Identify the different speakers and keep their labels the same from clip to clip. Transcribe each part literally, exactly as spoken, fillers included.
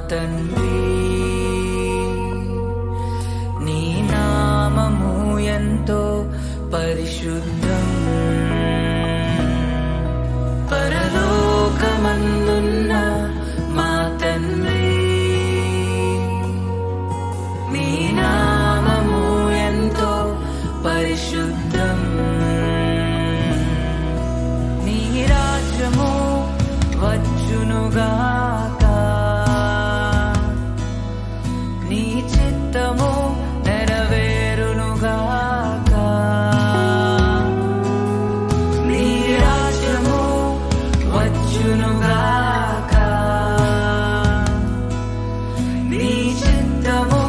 Speaker 1: తండ్రి నీ నామము ఎంతో పరిశుద్ధం పరలోకమందున్న మా తండ్రి నీ నామము ఎంతో పరిశుద్ధం నీ రాజ్యము వచ్చునుగాక నీ చిత్తము నెరవేరునుగాక నీ రాజ్యము వచ్చునుగాక నీ చిత్తము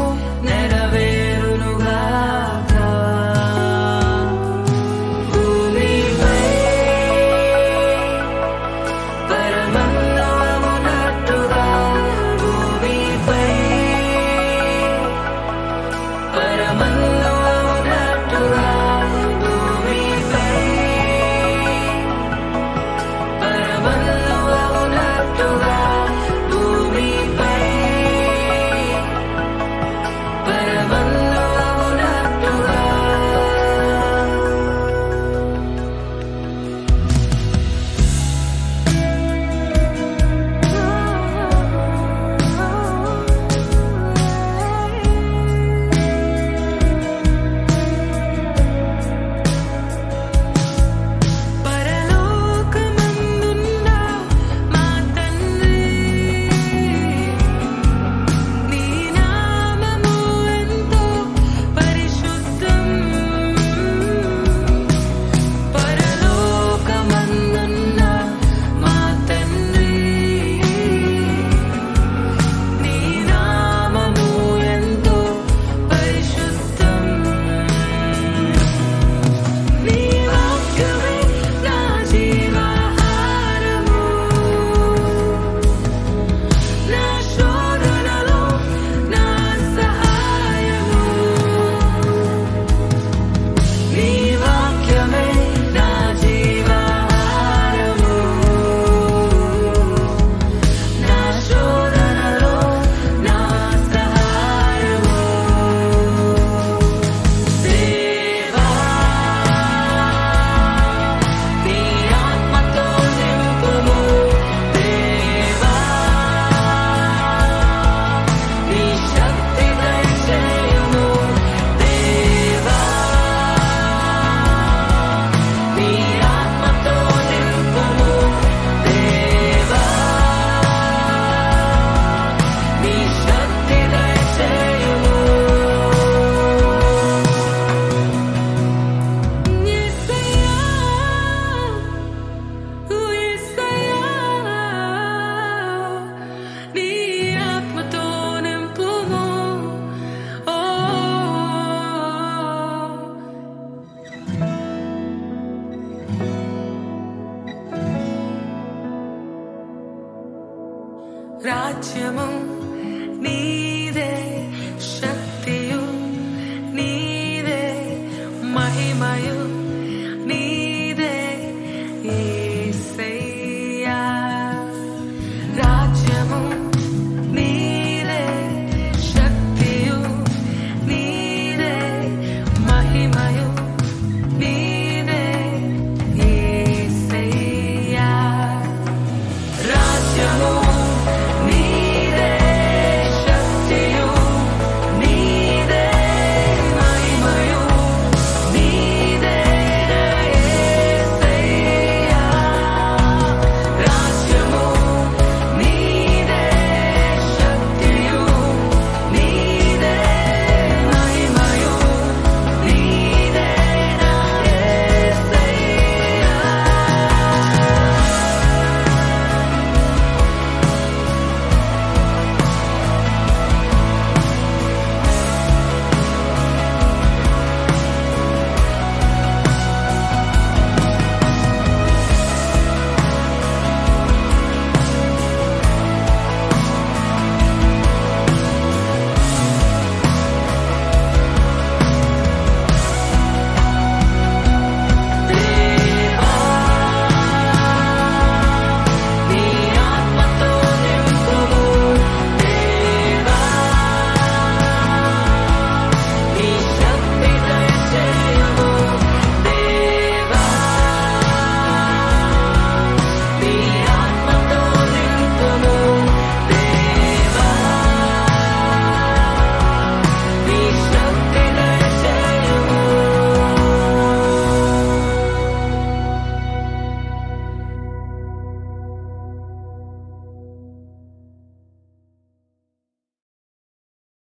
Speaker 1: నెరవేరునుగాక భూమిపై పరమందున్నట్టుగా భూమిపై పరమందున్నట్టుగా భూమిపై పరమందున్నట్టుగా భూమిపై పరమందున్నట్టుగా పరలోకమందున్న మా తండ్రి నీ నామము ఎంతో పరిశుద్ధం పరలోకమందున్న మా తండ్రి నీ నామము ఎంతో పరిశుద్ధం నీ వాక్యమే నా జీవాహారము నా శోధనలో నా సహాయము నీ వాక్యమే నా జీవాహారము నా శోధనలో నా సహాయము దేవా నీ ఆత్మతో నింపుము దేవా నీ శక్తి దయచేయుము దేవా నీ ఆత్మతో నింపుము దేవా నీ శక్తి దయచేయుము యేసయ్యా ఓ యేసయ్యా నీ ఆత్మతో నింపుము ఓ రాజ్యము నీదే శక్తియు నీదే మహిమయు నీదే యేసయ్యా రాజ్యము నీదే శక్తియు నీదే మహిమయు నీదే యేసయ్యా రాజ్యము